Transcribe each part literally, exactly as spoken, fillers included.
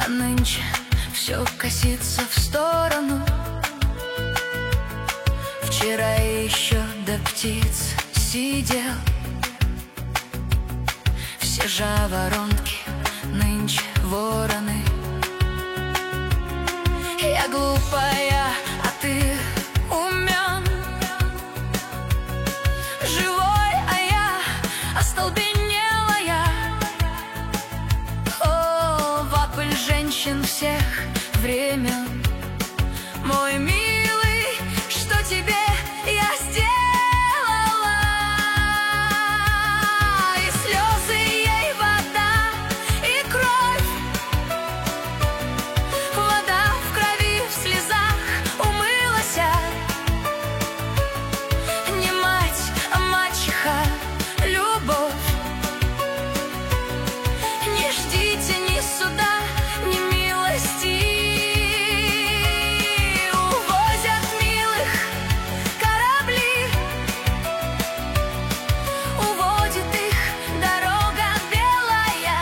А нынче все косится в сторону. Вчера еще до птиц сидел. Все жаворонки нынче вороны. Я глупая, а ты умен, живой, а я остолбенелая. О, вопль женщин всех времен. Мой милый, что тебе я сделала? И слезы ей вода, и кровь. Вода в крови, в слезах умылась. Не мать, а мачеха, любовь. Не ждите ни суда, ни милости. Увозят милых корабли, уводит их дорога белая.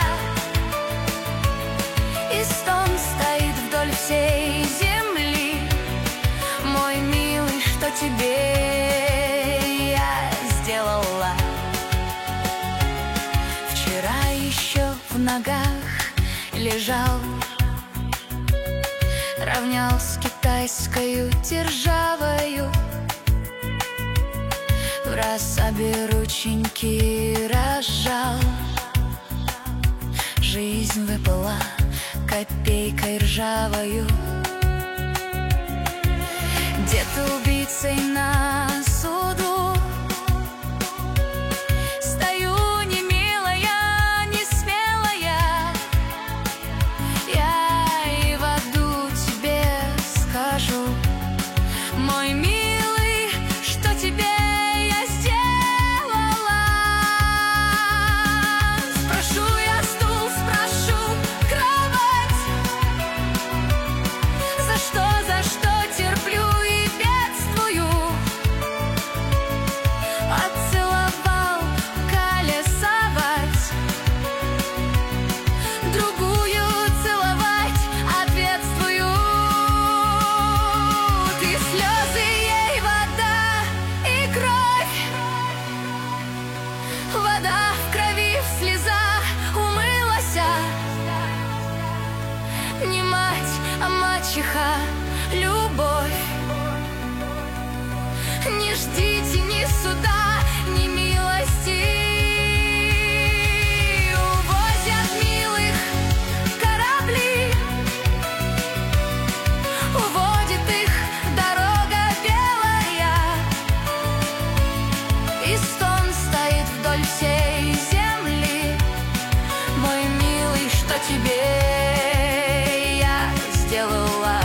И стон стоит вдоль всей земли. Мой милый, что тебе я сделала? Вчера еще в ногах лежал, равнял с китайскою державою. Враз обе рученьки разжал. Жизнь выпала копейкой ржавою. Дед убийцей на суду. Стою не милая, не смелая. Я и в аду тебе скажу. Мой милый, что тебе я сделала? Спрошу я стул, спрошу кровать. За что, за что терплю и бедствую? Отцеловал колесовать, другую целовать ответствую. Ты слезы ей вода и кровь. Вода в крови, в слезах умылась. Не мать, а мачеха, любовь. Не ждите ни суда, ни милости. Увозят милых корабли, уводит их дорога белая. И стон стоит вдоль всей земли. Мой милый, что тебе я сделала?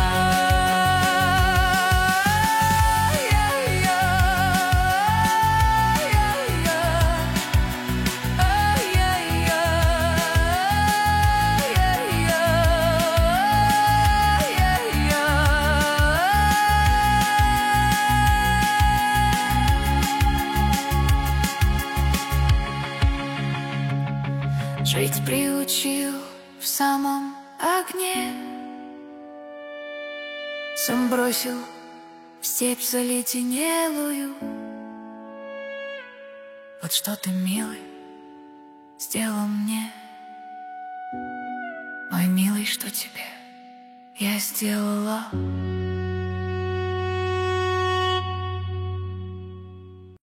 Жить приучил в самом огне, сам бросил в степь заледенелую. Вот что ты, милый, сделал мне. Мой милый, что тебе я сделала?